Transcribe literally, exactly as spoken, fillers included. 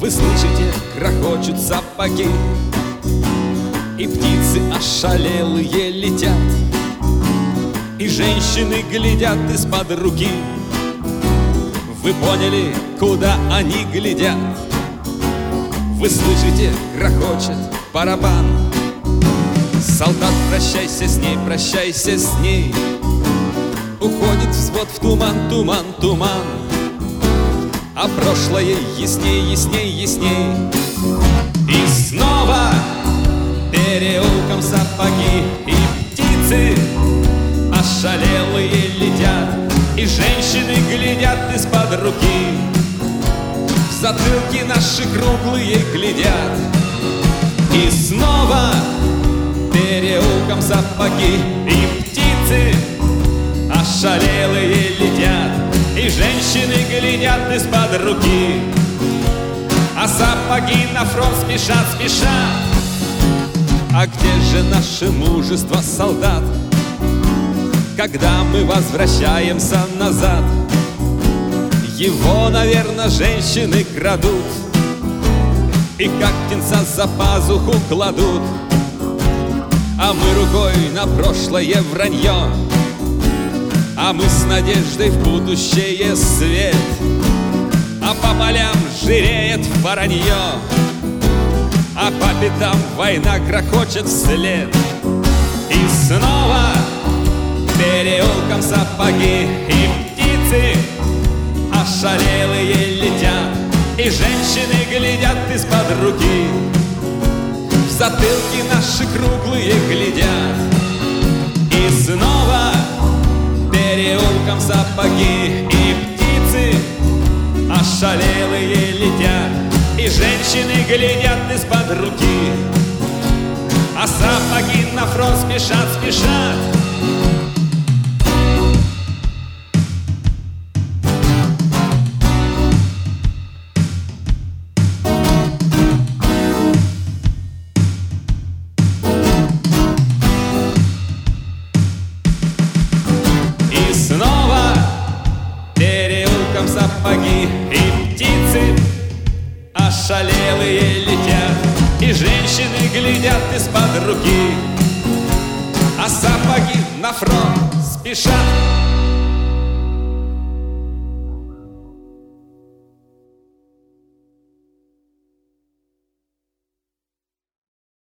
Вы слышите, грохочут сапоги, и птицы ошалелые летят, и женщины глядят из-под руки. Вы поняли, куда они глядят? Вы слышите, грохочет барабан. Солдат, прощайся с ней, прощайся с ней. Уходит взвод в туман, туман, туман, а прошлое ясней, ясней, ясней. И снова переулком сапоги, и птицы ошалелые летят, и женщины глядят из-под руки. В затылки наши круглые глядят. И снова переулком сапоги, и птицы ошалелые летят, и женщины глядят из-под руки. А сапоги на фронт спешат, спешат. А где же наше мужество, солдат, когда мы возвращаемся назад? Его, наверное, женщины крадут и как птенца за пазуху кладут. А мы рукой на прошлое вранье, а мы с надеждой в будущее свет. А по полям жиреет воронье, а по пятам война грохочет вслед. И снова переулком сапоги, и птицы ошалелые летят, и женщины глядят из-под руки. В затылки наши круглые глядят. И снова переулком сапоги, и птицы ошалелые летят, и женщины глядят из-под руки. А сапоги на фронт спешат, спешат. И снова переулком сапоги, и птицы ошалелые летят, и женщины глядят из-под руки. А сапоги на фронт спешат.